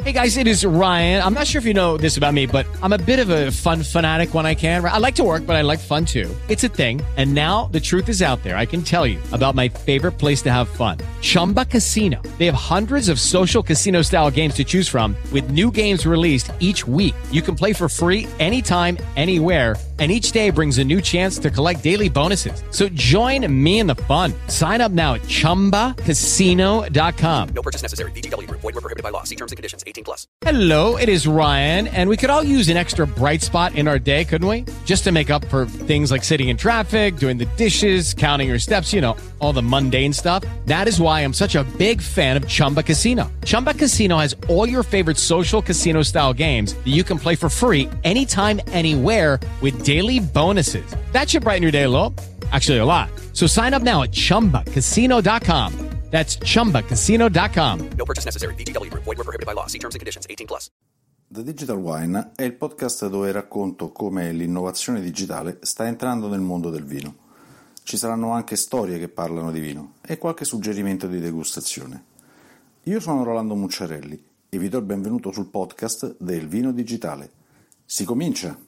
Hey guys, it is Ryan. I'm not sure if you know this about me, but I'm a bit of a fun fanatic when I can. I like to work, but I like fun too. It's a thing. And now the truth is out there. I can tell you about my favorite place to have fun. Chumba Casino. They have hundreds of social casino style games to choose from with new games released each week. You can play for free anytime, anywhere. And each day brings a new chance to collect daily bonuses. So join me in the fun. Sign up now at ChumbaCasino.com. No purchase necessary. VGW Group. Void where prohibited by law. See terms and conditions. 18+. Hello, it is Ryan, and we could all use an extra bright spot in our day, couldn't we? Just to make up for things like sitting in traffic, doing the dishes, counting your steps, you know, all the mundane stuff. That is why I'm such a big fan of Chumba Casino. Chumba Casino has all your favorite social casino-style games that you can play for free anytime, anywhere with daily bonuses. That should brighten your day a little. Actually, a lot. So sign up now at ChumbaCasino.com. That's ChumbaCasino.com. No purchase necessary. VGW Group. Void where prohibited by law. See terms and conditions. 18+. The Digital Wine è il podcast dove racconto come l'innovazione digitale sta entrando nel mondo del vino. Ci saranno anche storie che parlano di vino e qualche suggerimento di degustazione. Io sono Rolando Mucciarelli e vi do il benvenuto sul podcast del Vino Digitale. Si comincia!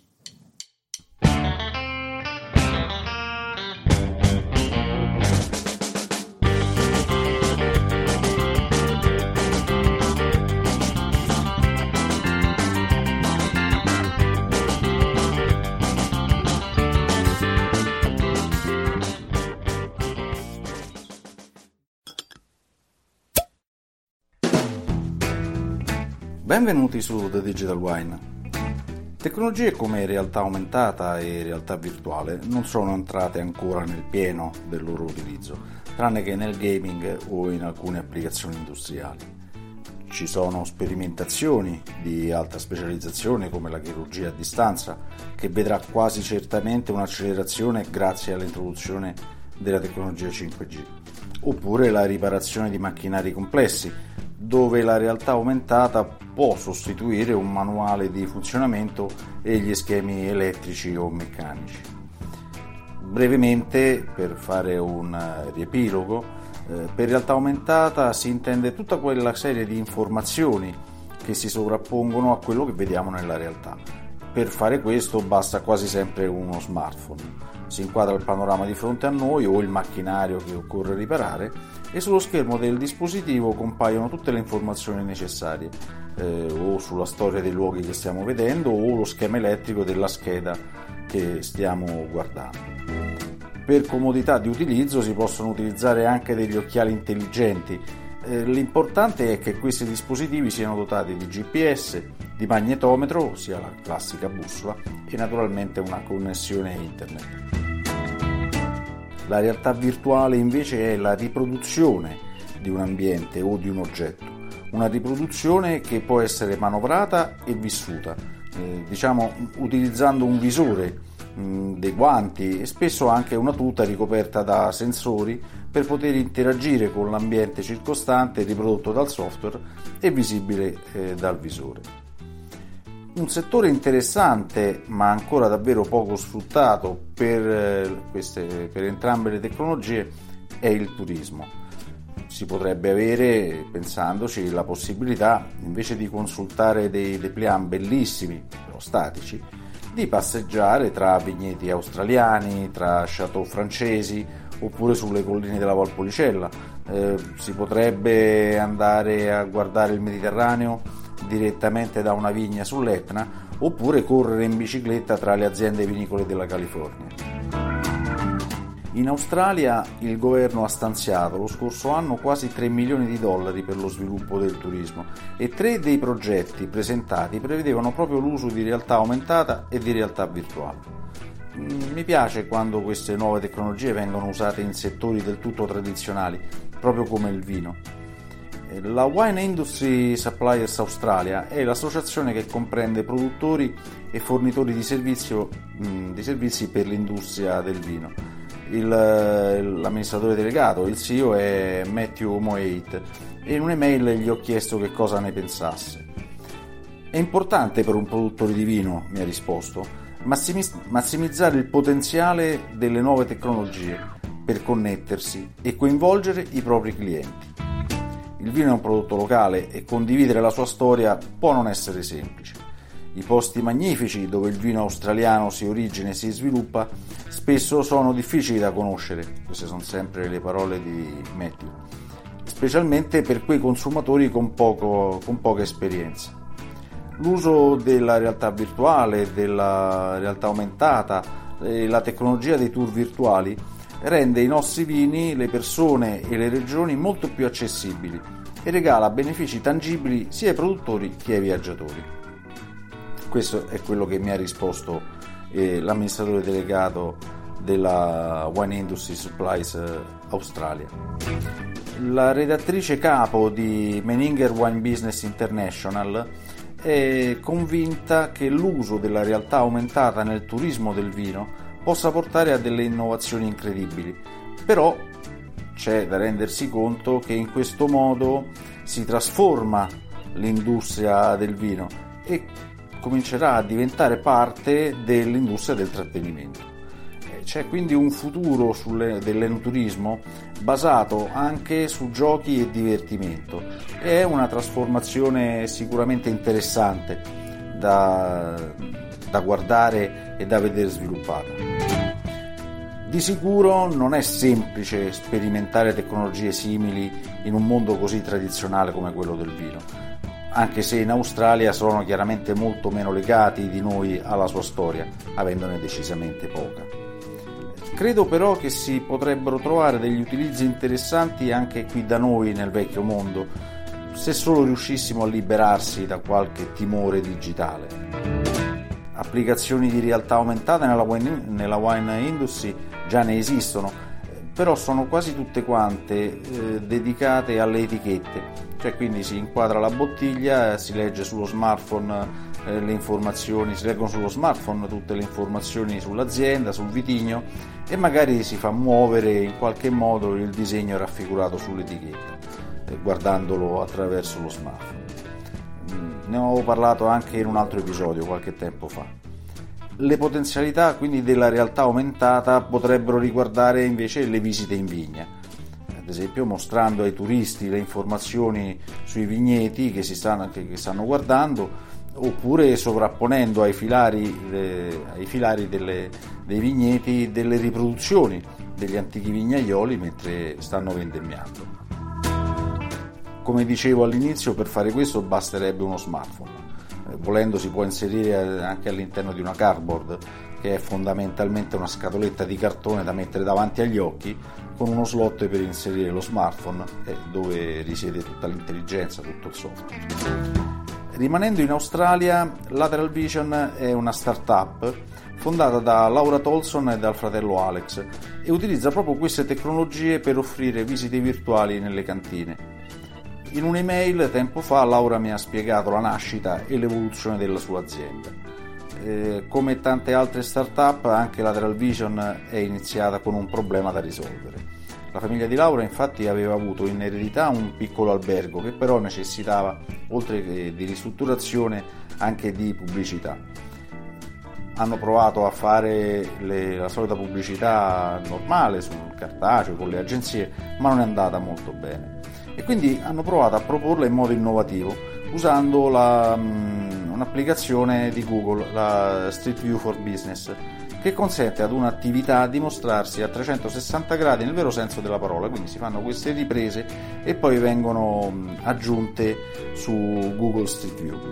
Benvenuti su The Digital Wine. Tecnologie come realtà aumentata e realtà virtuale non sono entrate ancora nel pieno del loro utilizzo, tranne che nel gaming o in alcune applicazioni industriali. Ci sono sperimentazioni di alta specializzazione come la chirurgia a distanza, che vedrà quasi certamente un'accelerazione grazie all'introduzione della tecnologia 5G, oppure la riparazione di macchinari complessi, dove la realtà aumentata può sostituire un manuale di funzionamento e gli schemi elettrici o meccanici. Brevemente, per fare un riepilogo, per realtà aumentata si intende tutta quella serie di informazioni che si sovrappongono a quello che vediamo nella realtà. Per fare questo basta quasi sempre uno smartphone. Si inquadra il panorama di fronte a noi o il macchinario che occorre riparare e sullo schermo del dispositivo compaiono tutte le informazioni necessarie o sulla storia dei luoghi che stiamo vedendo o lo schema elettrico della scheda che stiamo guardando. Per comodità di utilizzo si possono utilizzare anche degli occhiali intelligenti. L'importante è che questi dispositivi siano dotati di GPS, di magnetometro, ossia la classica bussola, e naturalmente una connessione internet. La realtà virtuale invece è la riproduzione di un ambiente o di un oggetto, una riproduzione che può essere manovrata e vissuta, utilizzando un visore, dei guanti e spesso anche una tuta ricoperta da sensori per poter interagire con l'ambiente circostante riprodotto dal software e visibile dal visore. Un settore interessante ma ancora davvero poco sfruttato per entrambe le tecnologie è il turismo. Si potrebbe avere, pensandoci, la possibilità, invece di consultare dei dépliant bellissimi, però statici, di passeggiare tra vigneti australiani, tra château francesi oppure sulle colline della Valpolicella. Si potrebbe andare a guardare il Mediterraneo direttamente da una vigna sull'Etna oppure correre in bicicletta tra le aziende vinicole della California. In Australia il governo ha stanziato lo scorso anno quasi $3 milioni per lo sviluppo del turismo e 3 dei progetti presentati prevedevano proprio l'uso di realtà aumentata e di realtà virtuale. Mi piace quando queste nuove tecnologie vengono usate in settori del tutto tradizionali, proprio come il vino. La Wine Industry Suppliers Australia è l'associazione che comprende produttori e fornitori di servizi per l'industria del vino. L'amministratore delegato, il CEO, è Matthew Moate e in un'email gli ho chiesto che cosa ne pensasse. È importante per un produttore di vino, mi ha risposto, massimizzare il potenziale delle nuove tecnologie per connettersi e coinvolgere i propri clienti. Il vino è un prodotto locale e condividere la sua storia può non essere semplice. I posti magnifici dove il vino australiano si origina e si sviluppa spesso sono difficili da conoscere, queste sono sempre le parole di Matthew, specialmente per quei consumatori con poca esperienza. L'uso della realtà virtuale, della realtà aumentata e la tecnologia dei tour virtuali rende i nostri vini, le persone e le regioni molto più accessibili e regala benefici tangibili sia ai produttori che ai viaggiatori. Questo è quello che mi ha risposto l'amministratore delegato della Wine Industry Supplies Australia. La redattrice capo di Meninger Wine Business International è convinta che l'uso della realtà aumentata nel turismo del vino possa portare a delle innovazioni incredibili, però c'è da rendersi conto che in questo modo si trasforma l'industria del vino e comincerà a diventare parte dell'industria del trattenimento. C'è quindi un futuro dell'enoturismo basato anche su giochi e divertimento. È una trasformazione sicuramente interessante da guardare e da vedere sviluppata. Di sicuro non è semplice sperimentare tecnologie simili in un mondo così tradizionale come quello del vino, anche se in Australia sono chiaramente molto meno legati di noi alla sua storia, avendone decisamente poca. Credo però che si potrebbero trovare degli utilizzi interessanti anche qui da noi nel vecchio mondo, se solo riuscissimo a liberarsi da qualche timore digitale. Applicazioni di realtà aumentata nella wine industry già ne esistono, però sono quasi tutte quante dedicate alle etichette, cioè quindi si inquadra la bottiglia, si legge sullo smartphone le informazioni, si leggono sullo smartphone tutte le informazioni sull'azienda, sul vitigno e magari si fa muovere in qualche modo il disegno raffigurato sull'etichetta guardandolo attraverso lo smartphone. Ne avevo parlato anche in un altro episodio qualche tempo fa. Le potenzialità quindi della realtà aumentata potrebbero riguardare invece le visite in vigna, ad esempio mostrando ai turisti le informazioni sui vigneti che stanno guardando, oppure sovrapponendo ai filari dei vigneti delle riproduzioni degli antichi vignaioli mentre stanno vendemmiando. Come dicevo all'inizio, per fare questo basterebbe uno smartphone. Volendo si può inserire anche all'interno di una cardboard, che è fondamentalmente una scatoletta di cartone da mettere davanti agli occhi con uno slot per inserire lo smartphone dove risiede tutta l'intelligenza, tutto il software. Rimanendo in Australia, Lateral Vision è una startup fondata da Laura Tolson e dal fratello Alex e utilizza proprio queste tecnologie per offrire visite virtuali nelle cantine. In un'email tempo fa Laura mi ha spiegato la nascita e l'evoluzione della sua azienda. Come tante altre start-up, anche Lateral Vision è iniziata con un problema da risolvere. La famiglia di Laura infatti aveva avuto in eredità un piccolo albergo che però necessitava, oltre che di ristrutturazione, anche di pubblicità. Hanno provato a fare la solita pubblicità normale sul cartaceo con le agenzie, ma non è andata molto bene. E quindi hanno provato a proporla in modo innovativo usando un'applicazione di Google, la Street View for Business, che consente ad un'attività di mostrarsi a 360 gradi nel vero senso della parola. Quindi si fanno queste riprese e poi vengono aggiunte su Google Street View.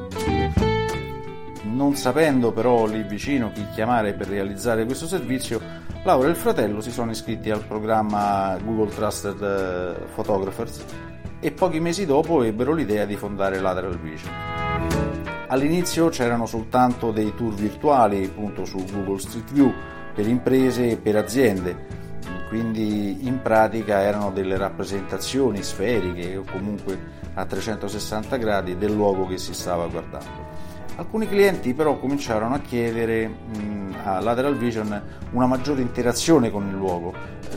Non sapendo però lì vicino chi chiamare per realizzare questo servizio, Laura e il fratello si sono iscritti al programma Google Trusted Photographers e pochi mesi dopo ebbero l'idea di fondare Lateral Vision. All'inizio c'erano soltanto dei tour virtuali appunto su Google Street View per imprese e per aziende, quindi in pratica erano delle rappresentazioni sferiche o comunque a 360 gradi del luogo che si stava guardando. Alcuni clienti però cominciarono a chiedere a Lateral Vision una maggiore interazione con il luogo,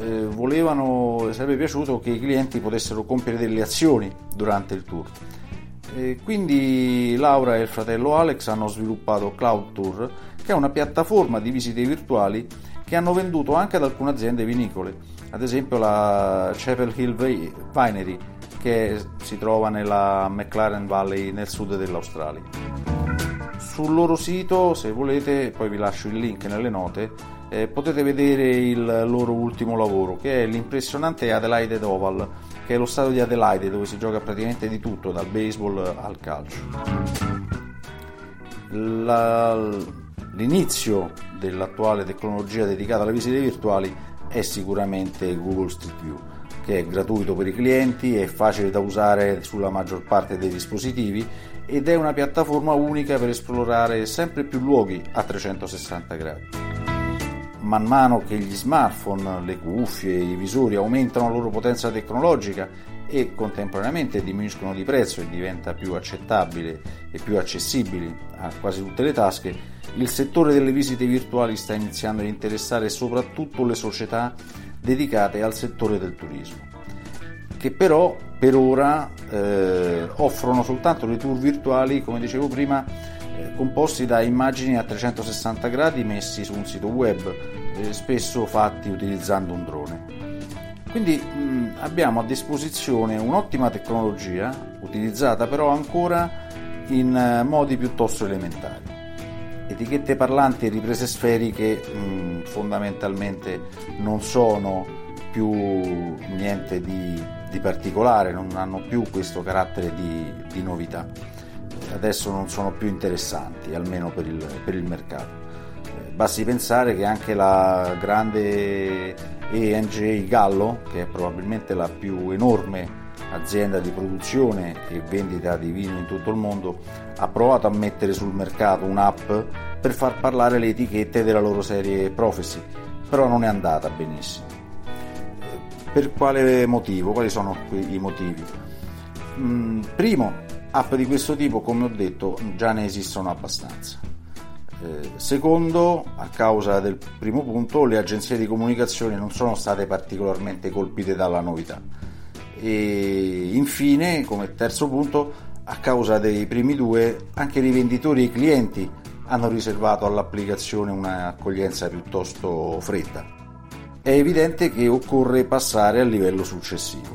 sarebbe piaciuto che i clienti potessero compiere delle azioni durante il tour. Quindi Laura e il fratello Alex hanno sviluppato Cloud Tour, che è una piattaforma di visite virtuali che hanno venduto anche ad alcune aziende vinicole, ad esempio la Chapel Hill Winery, che si trova nella McLaren Valley nel sud dell'Australia. Sul loro sito, se volete, poi vi lascio il link nelle note, potete vedere il loro ultimo lavoro, che è l'impressionante Adelaide Oval, che è lo stadio di Adelaide dove si gioca praticamente di tutto, dal baseball al calcio. L'inizio dell'attuale tecnologia dedicata alle visite virtuali è sicuramente Google Street View, che è gratuito per i clienti, è facile da usare sulla maggior parte dei dispositivi ed è una piattaforma unica per esplorare sempre più luoghi a 360 gradi. Man mano che gli smartphone, le cuffie, i visori aumentano la loro potenza tecnologica e contemporaneamente diminuiscono di prezzo e diventa più accettabile e più accessibile a quasi tutte le tasche, il settore delle visite virtuali sta iniziando ad interessare soprattutto le società dedicate al settore del turismo, che però per ora offrono soltanto dei tour virtuali, come dicevo prima, composti da immagini a 360 gradi messi su un sito web, spesso fatti utilizzando un drone. Quindi abbiamo a disposizione un'ottima tecnologia, utilizzata però ancora in modi piuttosto elementari. Etichette parlanti e riprese sferiche fondamentalmente non sono più niente di particolare, non hanno più questo carattere di novità. Adesso non sono più interessanti, almeno per il mercato. Basti pensare che anche la grande E&J Gallo, che è probabilmente la più enorme azienda di produzione e vendita di vino in tutto il mondo, ha provato a mettere sul mercato un'app per far parlare le etichette della loro serie Prophecy, però non è andata benissimo. Per quale motivo? Quali sono i motivi? Primo, app di questo tipo, come ho detto, già ne esistono abbastanza. Secondo, a causa del primo punto, le agenzie di comunicazione non sono state particolarmente colpite dalla novità. E infine, come terzo punto, a causa dei primi due, anche i rivenditori e i clienti hanno riservato all'applicazione un'accoglienza piuttosto fredda. È evidente che occorre passare al livello successivo.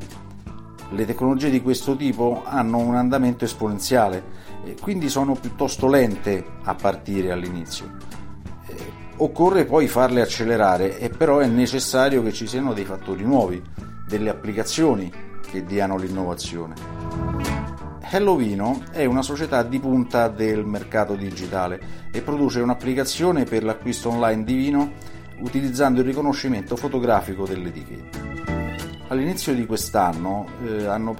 Le tecnologie di questo tipo hanno un andamento esponenziale e quindi sono piuttosto lente a partire all'inizio. Occorre poi farle accelerare e però è necessario che ci siano dei fattori nuovi, delle applicazioni che diano l'innovazione. Hello Vino è una società di punta del mercato digitale e produce un'applicazione per l'acquisto online di vino utilizzando il riconoscimento fotografico delle etichette. All'inizio di quest'anno hanno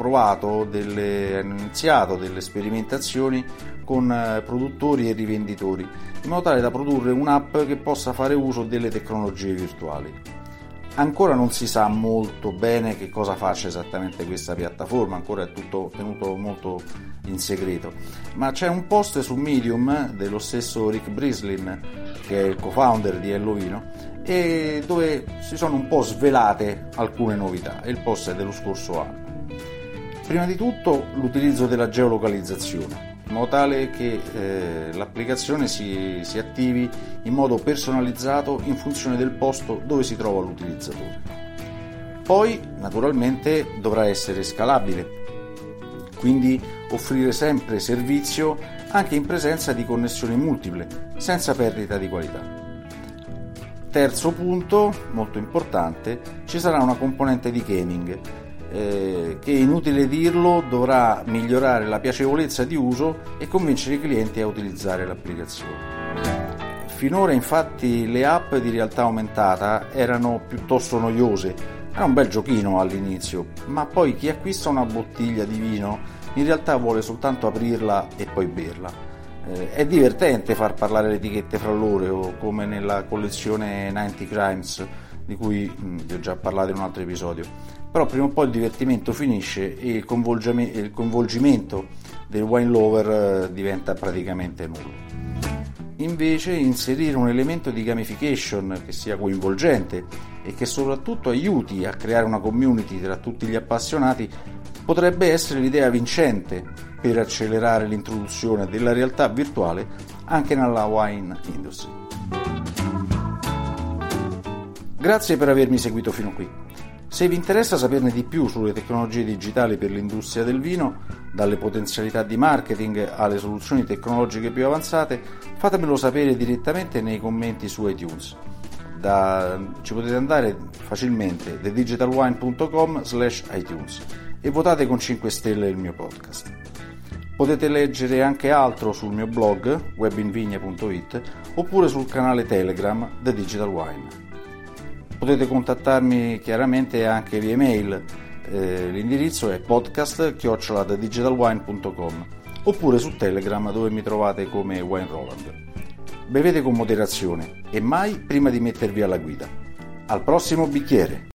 iniziato delle sperimentazioni con produttori e rivenditori, in modo tale da produrre un'app che possa fare uso delle tecnologie virtuali. Ancora non si sa molto bene che cosa faccia esattamente questa piattaforma, ancora è tutto tenuto molto in segreto, ma c'è un post su Medium dello stesso Rick Brislin, che è il co-founder di Hello Vino, e dove si sono un po' svelate alcune novità, e il post è dello scorso anno. Prima di tutto l'utilizzo della geolocalizzazione, in modo tale che l'applicazione si attivi in modo personalizzato in funzione del posto dove si trova l'utilizzatore. Poi naturalmente dovrà essere scalabile, quindi offrire sempre servizio anche in presenza di connessioni multiple, senza perdita di qualità. Terzo punto, molto importante, ci sarà una componente di gaming che, inutile dirlo, dovrà migliorare la piacevolezza di uso e convincere i clienti a utilizzare l'applicazione. Finora infatti le app di realtà aumentata erano piuttosto noiose, era un bel giochino all'inizio, ma poi chi acquista una bottiglia di vino in realtà vuole soltanto aprirla e poi berla. È divertente far parlare le etichette fra loro, come nella collezione 90 Crimes, di cui vi ho già parlato in un altro episodio, però prima o poi il divertimento finisce e il coinvolgimento del wine lover diventa praticamente nullo. Invece inserire un elemento di gamification che sia coinvolgente e che soprattutto aiuti a creare una community tra tutti gli appassionati potrebbe essere l'idea vincente per accelerare l'introduzione della realtà virtuale anche nella wine industry. Grazie per avermi seguito fino qui. Se vi interessa saperne di più sulle tecnologie digitali per l'industria del vino, dalle potenzialità di marketing alle soluzioni tecnologiche più avanzate, fatemelo sapere direttamente nei commenti su iTunes. Ci potete andare facilmente thedigitalwine.com/iTunes e votate con 5 stelle il mio podcast. Potete leggere anche altro sul mio blog webinvigna.it oppure sul canale Telegram The Digital Wine. Potete contattarmi chiaramente anche via email, l'indirizzo è podcast@thedigitalwine.com oppure su Telegram dove mi trovate come Wine Roland. Bevete con moderazione e mai prima di mettervi alla guida. Al prossimo bicchiere!